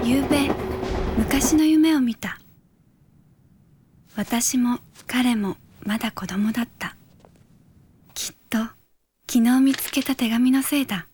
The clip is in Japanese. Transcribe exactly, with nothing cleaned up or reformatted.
ゆうべ、昔の夢を見た。私も彼もまだ子供だった。きっと昨日見つけた手紙のせいだ。